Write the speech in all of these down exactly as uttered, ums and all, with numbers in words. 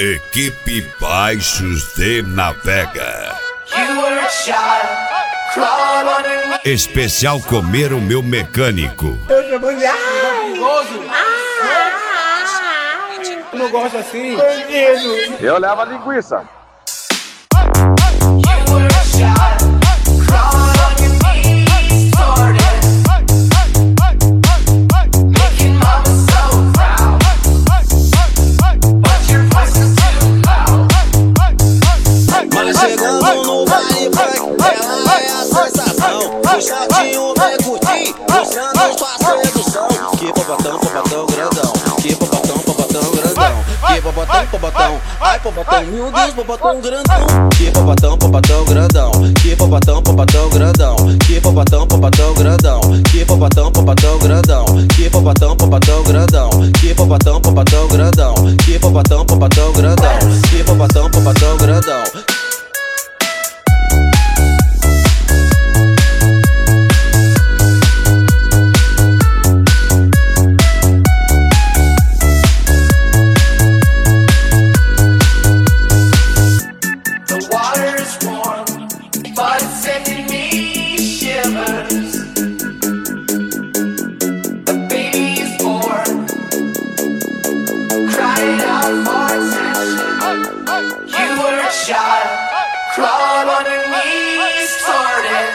Equipe Baixos de Navega. Especial Comer o Meu Mecânico. Eu já vou dizer, ai, eu não gosto assim. Eu levo a linguiça. Chegando no baile funk, ela é a sensação. O chatinho vem curtir, mostrando sua sedução. Que popotão, popotão grandão. Que popotão, popotão grandão. Que popotão, popotão. Ai, popotão, meu Deus, popotão grandão. Que popotão, popotão grandão. Que popotão, popotão grandão. Que popotão, popotão grandão. Que popotão, popotão grandão. Que popotão, popotão grandão. Que popotão, popotão grandão. Que popotão, popotão grandão. Que popotão, popotão grandão. Crawl on your knees toward it,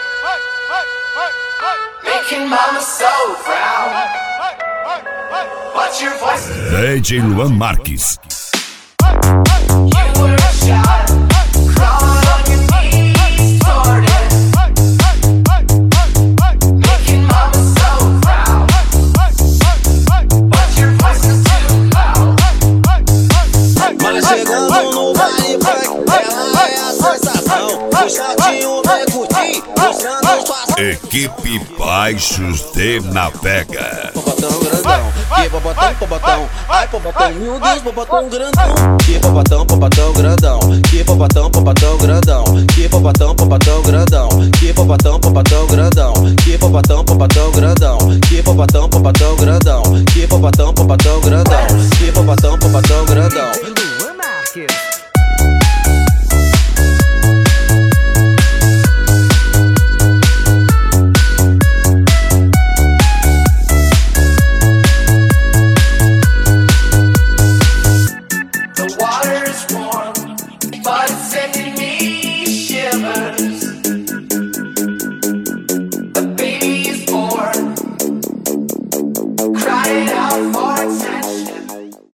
making mama so proud. What's your voice? D J Luan Marques. You were a shot. Crawl on your knees toward it, making mama so proud. But your voice is too loud. Mas chegando no baile funk, ela é a sensação. O chatinho vem curtir, mostrando sua Equipe Baixos de Navega. popotão grandão. Que popotão, popotão. Ai, popotão, meu Deus, popotão grandão. Que popotão, popotão grandão. Que popotão, popotão grandão. Que popotão, popotão grandão. Que popotão, popotão grandão. Que popotão, popotão grandão. Que popotão, popotão grandão. Que popotão, popotão grandão. Que popotão, popotão grandão. The water's warm, but it's sending me shivers. The baby's born, crying out.